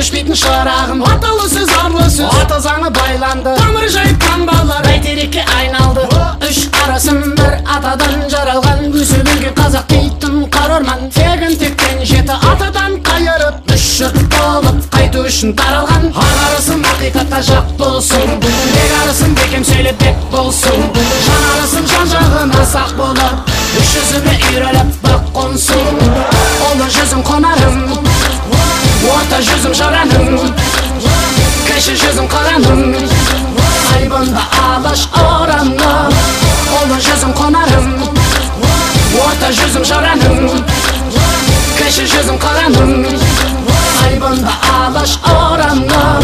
өшпейтін шырағым. Аталы сөз арлы сөз, ата заңы байланды, тамыр жайып таңбалар бәйтерекке айналды. Үш арасым бір атадан жаралған, өсіп-өнген қазақ дейтін қарорман. Тегін тектен жеті атадан қайырып, үш жұрт болып қайту үшін таралған. Ақ арысым ақиқатқа жақ болсын, бек арысым бекем сөйлеп бек болсын. Жан арысым жан жағына сақ болып, үш жүзіме үйрелеп бақ қонсын. Олы жүзім қонарым, орта жүзім жараным, кіші жүзім қараным, айбында алаш орамым. Олы жүзім қонарым, орта жүзім жараным, кіші жүзім қараным, айбында алаш орамым.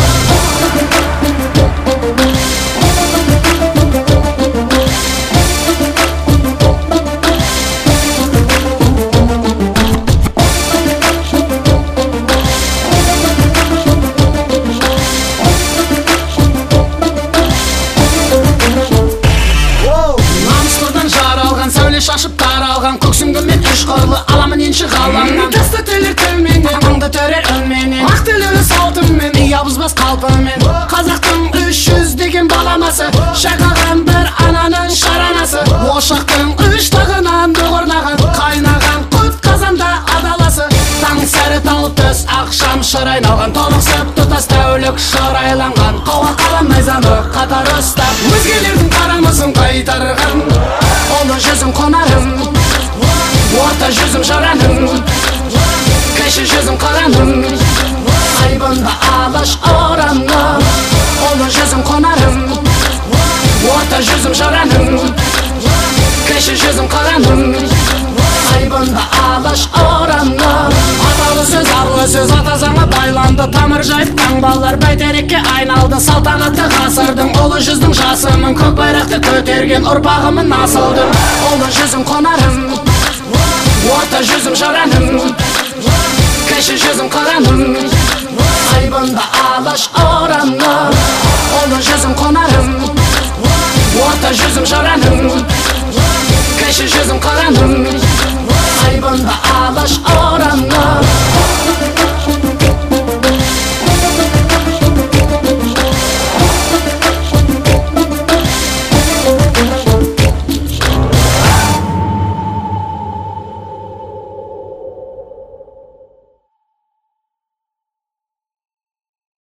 Шашып таралған көксімді мен үш қырлы аламын енші ғалаңнан. Тасты тілер тілменен, аңды төрер үнменен, ақ тілері салтыммен, ұябызбас қалпымен. Қазақтың 300 деген баламасы, шайқаған бір ананың шаранасы. Ошақтың үш тағынан бұғырнаған, қайнаған құт қазанда адаласы. Таң сәрі тау төс ақшам шыр айналған, толықсып тұтас тәулік шырайланған. Қауға қалам найзаны қатар ұстап, өзгелердің қарамысын қайтарған. Олы жүзім қонарым, орта жүзім жараным, кіші жүзім қараным, айбында алаш орамым. Олы жүзім қонарым, орта жүзім жараным, кіші жүзім қараным, айбында алаш орамым. Аталы сөз арлы сөз, ата заңы байланды, тамыр жайып таңбалар бәйтерекке айналды. Салтанатты ғасырдың ұлы жүздің жасымын, көк байрақты көтерген ұрпағымын асылдым. Ұлы жүзім қонарым, орта жүзім жараным, кіші жүзім қараным, айбында алаш орамым. Ұлы жүзім қонарым, орта жүзім жараным, кіші жүзім қараным, айбында алаш орамым.